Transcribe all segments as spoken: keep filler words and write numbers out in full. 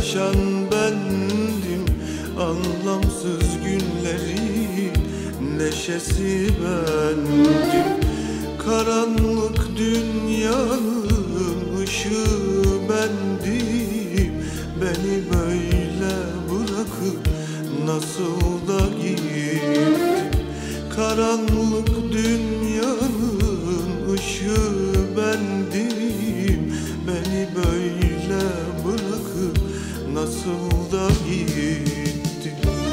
paylaşan bendim. Anlamsız günlerin neşesi bendim. Karanlık dünyanın ışığı bendim. Beni böyle bırakıp nasıl da gittin? Karanlık dünyanın ışığı bendim. Beni böyle bırakıp nasıl da gittin?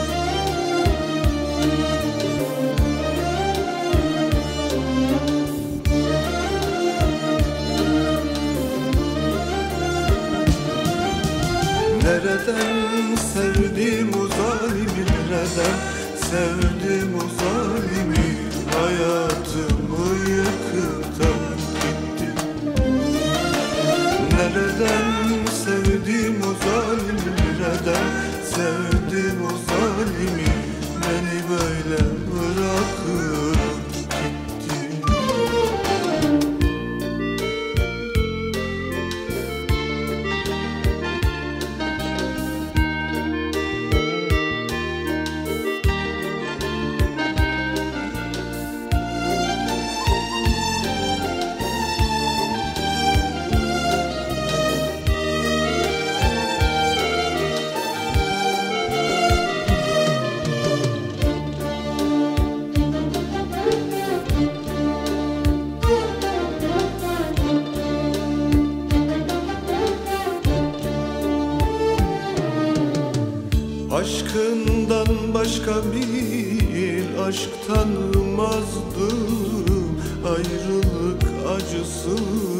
Nereden sevdim o zalimi, nereden sevdim o zalimi? Hayatımı yıkıp da gitti. Nereden sevdim o zalimi, nereden sevdim o zalimi? Beni böyle bırakıp gitti. Aşkından başka bir aşk tanımazdım. Ayrılık acısı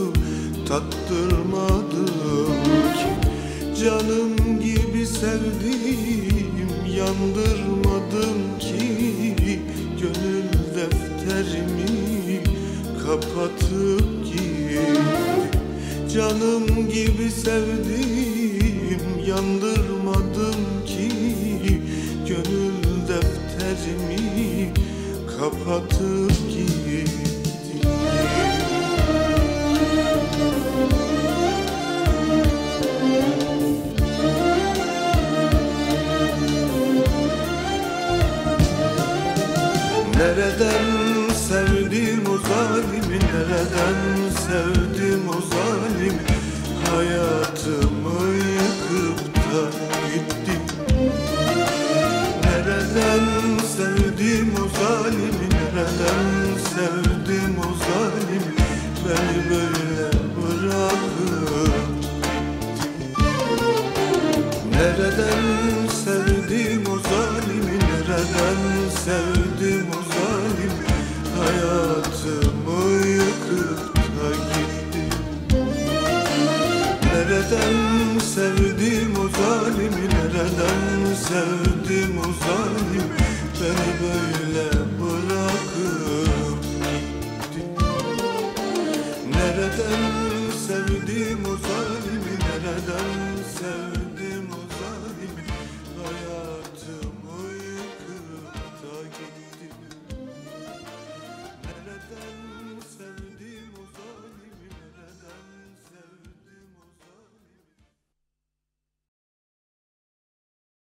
tattırmadım ki. Canım gibi sevdim, yandırmadım ki. Gönül defterimi kapatıp gitti. Canım gibi sevdim, yandırmadım ki. Gönül defterimi kapatıp gitti. Nereden sevdim o zalimi, nereden sevdim o zalimi? Hayatımı yıkıp da gitti. Nereden sevdim o zalimi, nereden sevdim o zalimi? Beni böyle bırakıp gitti. Nereden sevdim o zalimi, nereden sevdim o zalimi? Hayatımı yıkıp da gitti. Nereden sevdim o zalimi, nereden sevdim o zalimi? Beni böyle bırakıp gitti. Nereden sevdim o zalimi?